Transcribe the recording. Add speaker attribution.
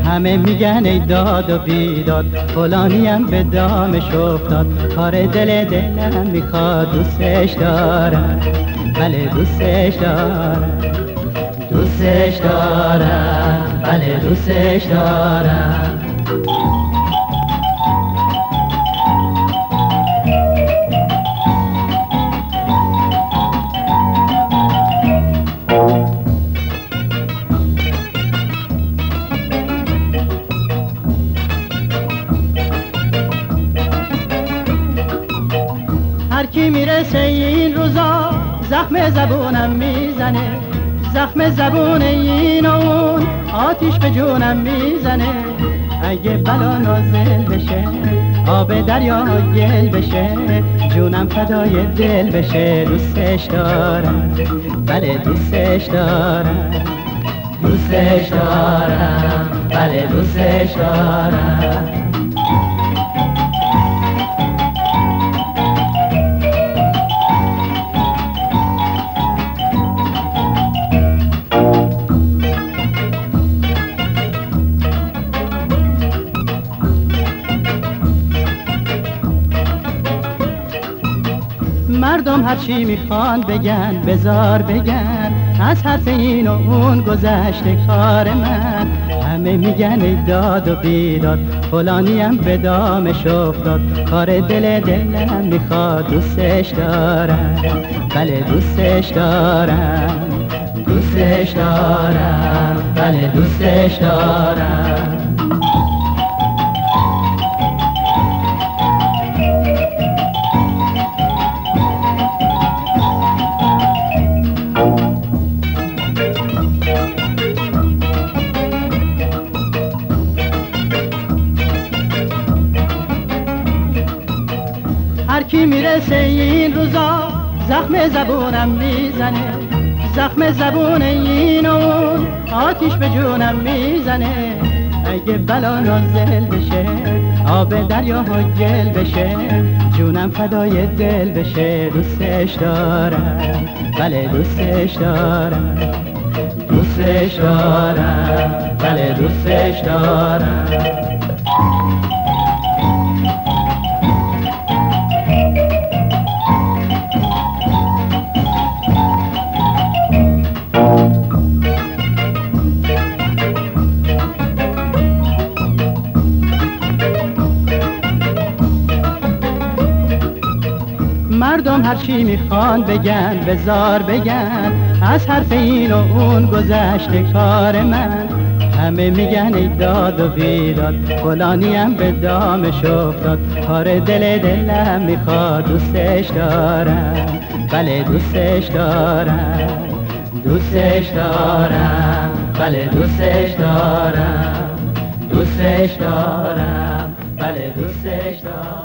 Speaker 1: همه میگن ای داد و بیداد، فلانیم به دامش افتاد. کار دلم میخواد، دوستش دارم، بله دوستش دارم، دوستش دارم، بله دوستش دارم. هر کی میرسه این روزا زخم زبونم میزنه، زخم زبون این و اون آتیش به جونم میزنه. اگه بلا نازل بشه، آب دریا گل بشه، جونم فدای دل بشه. دوستش دارم، بله دوستش دارم، دوستش دارم، بله دوستش دارم. مردم هرچی میخوان بگن، بزار بگن، از حرف این و اون گذشته کار من. همه میگن ای داد و بیداد، فلانیم به دامش افتاد. کار دلم میخواد، دوستش دارم، بله دوستش دارم، دوستش دارم، بله دوستش دارم. هر کی میرسه این روزا زخم زبونم میزنه، زخم زبون این و اون آتیش به جونم میزنه. اگه بلا نازل بشه، آب دریا گل بشه، جونم فدای دل بشه. دوستش دارم، بله دوستش دارم، دوستش دارم، بله دوستش دارم. مردم هرچی میخوان بگن، بزار بگن، از حرف این و اون گذشته کار من. همه میگن ای داد و بیداد، فلانیم به دامش افتاد. کار دلم میخواد، دوستش دارم، بله دوستش دارم، دوستش دارم، بله دوستش دارم، دوستش دارم، بله دوستش دارم.